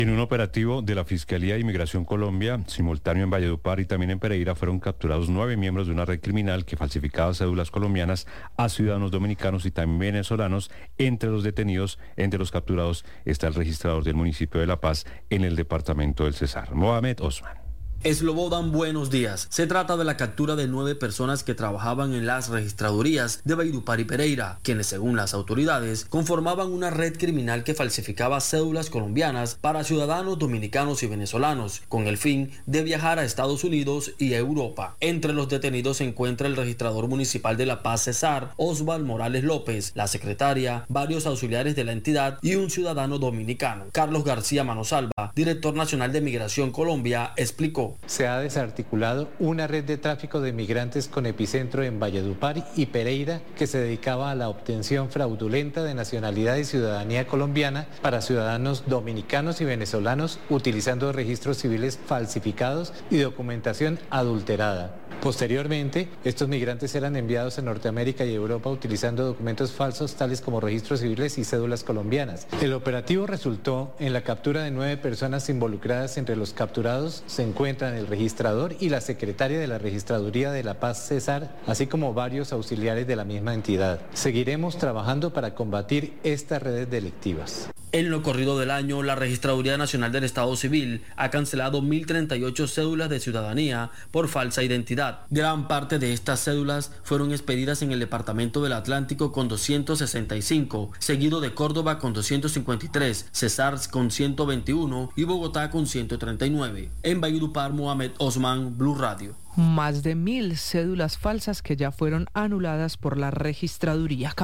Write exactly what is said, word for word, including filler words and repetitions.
En un operativo de la Fiscalía de Inmigración Colombia, simultáneo en Valledupar y también en Pereira, fueron capturados nueve miembros de una red criminal que falsificaba cédulas colombianas a ciudadanos dominicanos y también venezolanos. Entre los detenidos, entre los capturados, está el registrador del municipio de La Paz en el departamento del Cesar, Mohamed Osman. Slobodan, buenos días. Se trata de la captura de nueve personas que trabajaban en las registradurías de Valledupar y Pereira, quienes según las autoridades conformaban una red criminal que falsificaba cédulas colombianas para ciudadanos dominicanos y venezolanos, con el fin de viajar a Estados Unidos y a Europa. Entre los detenidos se encuentra el registrador municipal de La Paz, Cesar, Osval Morales López, la secretaria, varios auxiliares de la entidad y un ciudadano dominicano. Carlos García Manosalva, director nacional de Migración Colombia, explicó: se ha desarticulado una red de tráfico de migrantes con epicentro en Valledupar y Pereira que se dedicaba a la obtención fraudulenta de nacionalidad y ciudadanía colombiana para ciudadanos dominicanos y venezolanos utilizando registros civiles falsificados y documentación adulterada. Posteriormente, estos migrantes eran enviados a Norteamérica y Europa utilizando documentos falsos tales como registros civiles y cédulas colombianas. El operativo resultó en la captura de nueve personas involucradas. Entre los capturados se encuentran el registrador y la secretaria de la Registraduría de La Paz, Cesar, así como varios auxiliares de la misma entidad. Seguiremos trabajando para combatir estas redes delictivas. En lo corrido del año, la Registraduría Nacional del Estado Civil ha cancelado mil treinta y ocho cédulas de ciudadanía por falsa identidad. Gran parte de estas cédulas fueron expedidas en el departamento del Atlántico con doscientos sesenta y cinco, seguido de Córdoba con doscientos cincuenta y tres, Cesar con ciento veintiuno y Bogotá con ciento treinta y nueve. En Valledupar, Mohamed Osman, Blue Radio. Más de mil cédulas falsas que ya fueron anuladas por la registraduría.